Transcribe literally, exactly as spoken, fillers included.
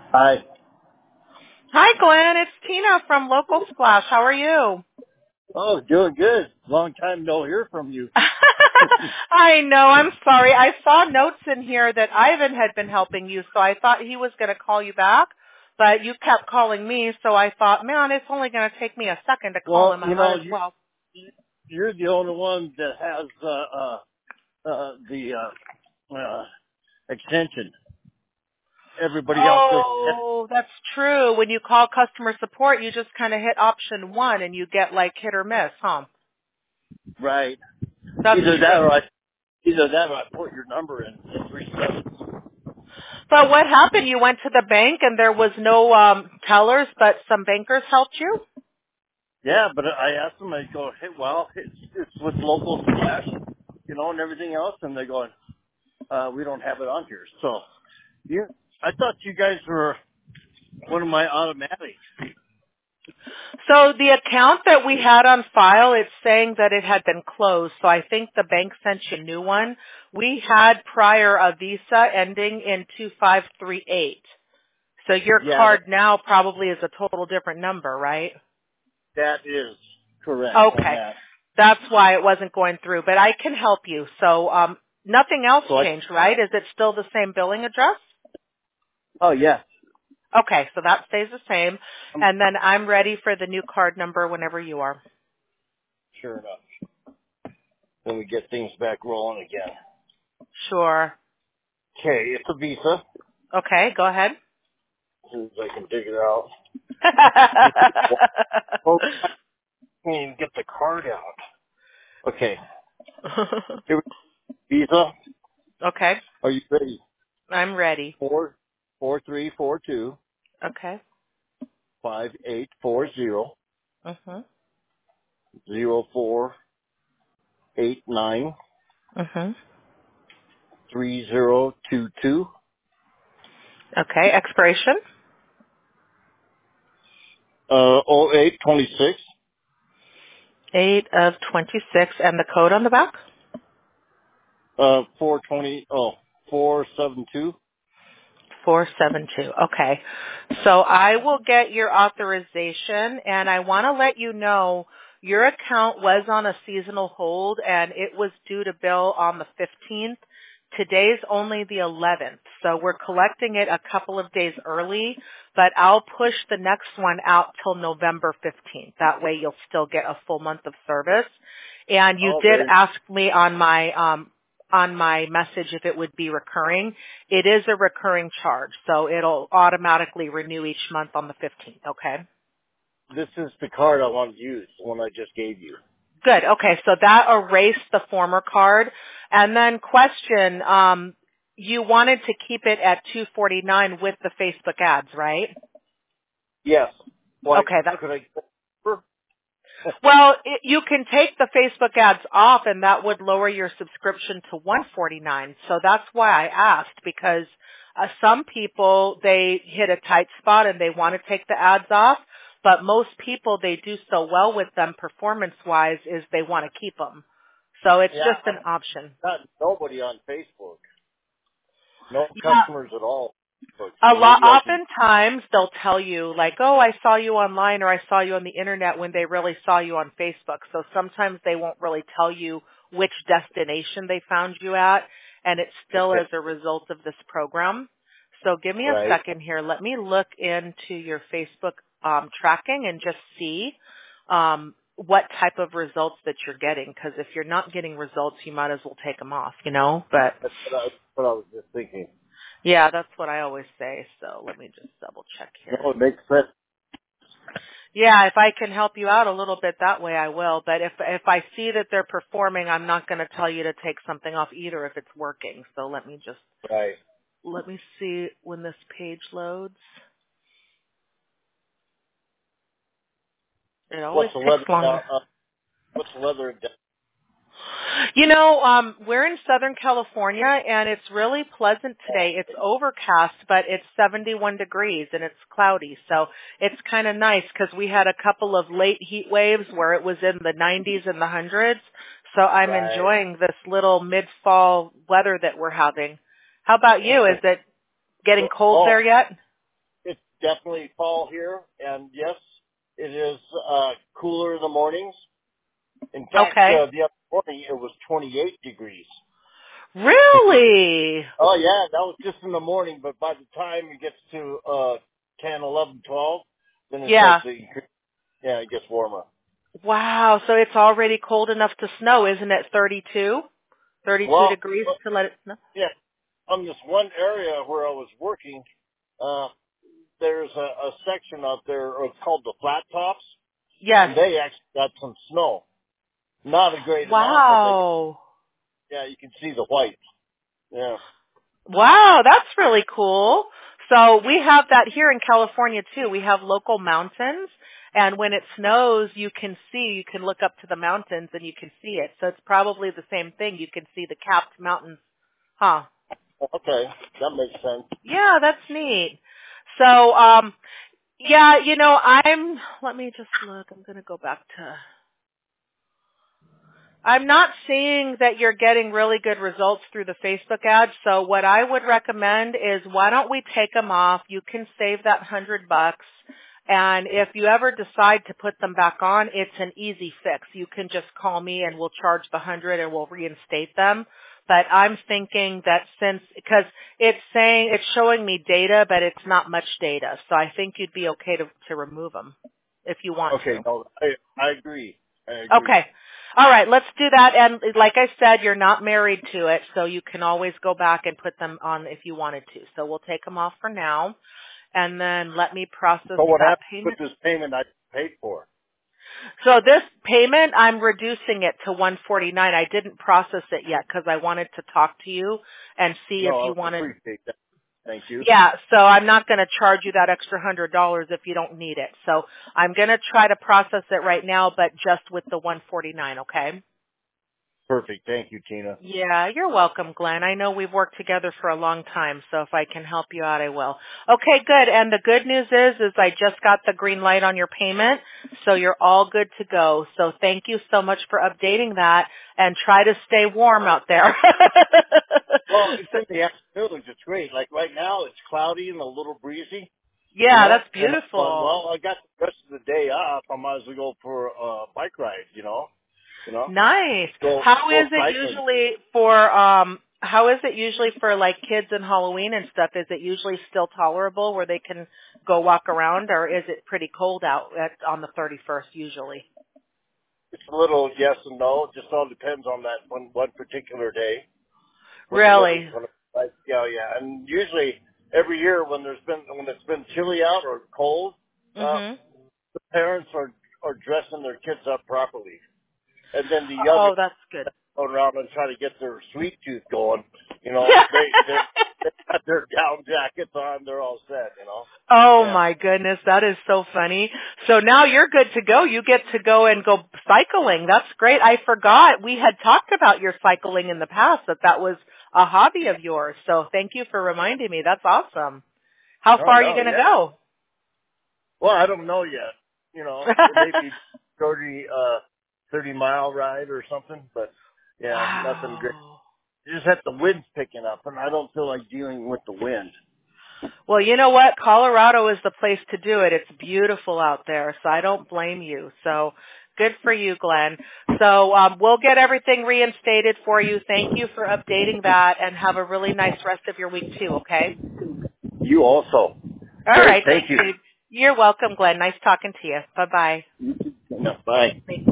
Hi. Hi, Glenn. It's Tina from Local Splash. How are you? Oh, doing good. Long time no hear from you. I know. I'm sorry. I saw notes in here that Ivan had been helping you, so I thought he was going to call you back, but you kept calling me, so I thought, man, it's only going to take me a second to call Well, him. I you might know, as you, well. you're the only one that has uh, uh, uh, the uh, uh, extension. Everybody else doesn't have. Oh, that's true. When you call customer support, you just kind of hit option one and you get like hit or miss, huh? Right. That's Either that true. or I, either that or I put your number in in three seven. But what happened? You went to the bank and there was no um tellers, but some bankers helped you? Yeah, but I asked them. I go, hey, well, it's it's with local splash, you know, and everything else, and they're going, uh, we don't have it on here. So, you, I thought you guys were one of my automatics. So the account that we had on file, it's saying that it had been closed. So I think the bank sent you a new one. We had prior a Visa ending in two five three eight. So your Yeah, that card now probably is a total different number, right? that is correct on Okay. that. That's why it wasn't going through, but I can help you. So um nothing else So I, changed, right? Is it still the same billing address? oh yeah, Okay, so that stays the same. um, And then I'm ready for the new card number whenever you are. sure enough. When we get things back rolling again. Sure. Okay, it's a Visa. Okay, go ahead. As soon as I can dig it out. Oh, I can't even get the card out. Okay, here we Visa. Okay, Are you ready? I'm ready. Four, four, three, four, two, Okay. five, eight, four, zero, Mhm. zero, four, eight, nine, Mhm. three, zero, two, two, Okay, expiration uh, oh, eight, twenty-six, eight of twenty-six, and the code on the back uh, four, twenty, oh, four, seven, two. four seven two. Okay, so I will get your authorization, and I want to let you know your account was on a seasonal hold, and it was due to bill on the fifteenth. Today's only the eleventh, so we're collecting it a couple of days early, but I'll push the next one out till November fifteenth. That way you'll still get a full month of service. And you Oh, did very ask me on my, um, on my message if it would be recurring. It is a recurring charge, so it'll automatically renew each month on the fifteenth, okay? This is the card I want to use, the one I just gave you. Good. Okay, so that erased the former card. And then question, um, you wanted to keep it at two forty-nine with the Facebook ads, right? Yes. Why, Okay, that, could I, well, it, you can take the Facebook ads off and that would lower your subscription to one forty-nine. So that's why I asked, because uh, some people, they hit a tight spot and they want to take the ads off, but most people, they do so well with them performance-wise is they want to keep them. So it's yeah, just an I'm option. not nobody on Facebook. No Yeah. customers at all. But A so lot, maybe I should, oftentimes they'll tell you like, oh, I saw you online or I saw you on the internet when they really saw you on Facebook. So sometimes they won't really tell you which destination they found you at, and it's still okay, as a result of this program. So give me a right. second here. Let me look into your Facebook um, tracking and just see um, what type of results that you're getting. Because if you're not getting results, you might as well take them off, you know. But That's what I, what I was just thinking. yeah, that's what I always say. So let me just double check here. No, it makes sense. Yeah, if I can help you out a little bit that way, I will. But if if I see that they're performing, I'm not going to tell you to take something off either if it's working. So let me just Right. let me see when this page loads. It always What's the takes weather, uh, longer. uh, what's the weather? You know, um, we're in Southern California, and it's really pleasant today. It's overcast, but it's seventy-one degrees, and it's cloudy. So it's kind of nice because we had a couple of late heat waves where it was in the nineties and the hundreds. So I'm Right. enjoying this little mid-fall weather that we're having. How about you? Is it getting cold Oh, there yet? definitely fall here, and yes, it is uh, cooler in the mornings. In fact, Okay. uh, the other morning it was twenty-eight degrees. Really? Oh yeah, that was just in the morning, but by the time it gets to uh, ten, eleven, twelve, then it Yeah. starts to increase. Yeah, it gets warmer. Wow. So it's already cold enough to snow, isn't it? thirty-two? thirty-two Well, degrees uh, to let it snow? yeah, on this one area where I was working, uh, there's a, a section out there, it's called the Flat Tops, Yes. and they actually got some snow. Not a great amount, but they, Wow. yeah, you can see the white. Yeah. Wow, that's really cool. So we have that here in California too. We have local mountains, and when it snows, you can see, you can look up to the mountains and you can see it. So it's probably the same thing. You can see the capped mountains. Huh. Okay, that makes sense. Yeah, that's neat. So, um, yeah, you know, I'm, let me just look. I'm going to go back to, I'm not seeing that you're getting really good results through the Facebook ads. So what I would recommend is why don't we take them off? You can save that hundred bucks. And if you ever decide to put them back on, it's an easy fix. You can just call me and we'll charge the hundred and we'll reinstate them. But I'm thinking that since, because it's saying, it's showing me data, but it's not much data. So I think you'd be okay to, to remove them if you want Okay, to. no, I, I agree. I agree. Okay. All right, let's do that. And like I said, you're not married to it, so you can always go back and put them on if you wanted to. So we'll take them off for now. And then let me process So what that happens with payment. this payment I paid for? So this payment, I'm reducing it to one forty-nine. I didn't process it yet because I wanted to talk to you and see if No, you I wanted. appreciate that. Thank you. Yeah, so I'm not going to charge you that extra one hundred dollars if you don't need it. So I'm going to try to process it right now, but just with the one forty-nine, okay? Perfect. Thank you, Tina. Yeah, you're welcome, Glenn. I know we've worked together for a long time, so if I can help you out, I will. Okay, good. And the good news is, is I just got the green light on your payment, so you're all good to go. So thank you so much for updating that, and try to stay warm out there. Well, it's in the afternoons. It's great. Like right now, it's cloudy and a little breezy. You Yeah, know, that's and I'm going, beautiful. well, I got the rest of the day off. I might as well go for a bike ride. You know, you know, Nice. go How go is it cycling. usually for um how is it usually for like kids and Halloween and stuff? Is it usually still tolerable where they can go walk around, or is it pretty cold out at, on the thirty-first usually? It's a little yes and no. It just all depends on that one one particular day. What the weather's Really? going to be like. Yeah, yeah. And usually every year when there's been when it's been chilly out or cold, uh, Mhm. the parents are are dressing their kids up properly, and then the younger Oh, that's good. go around and try to get their sweet tooth going. You know, they they they got their down jackets on. They're all set. You know. Oh Yeah. my goodness, that is so funny. So now you're good to go. You get to go and go cycling. That's great. I forgot we had talked about your cycling in the past, that that was a hobby of yours. So thank you for reminding me. That's awesome. How Oh far are you no, going to yeah. go? Well, I don't know yet. You know, it may be thirty uh thirty mile ride or something, but yeah, nothing great. Wow. You just have the wind's picking up, and I don't feel like dealing with the wind. Well, you know what? Colorado is the place to do it. It's beautiful out there, so I don't blame you. So good for you, Glenn. So um, we'll get everything reinstated for you. Thank you for updating that, and have a really nice rest of your week too, okay? You also. All Great. right. Thank Thank you. you. You're welcome, Glenn. Nice talking to you. Bye-bye. No, bye. Thank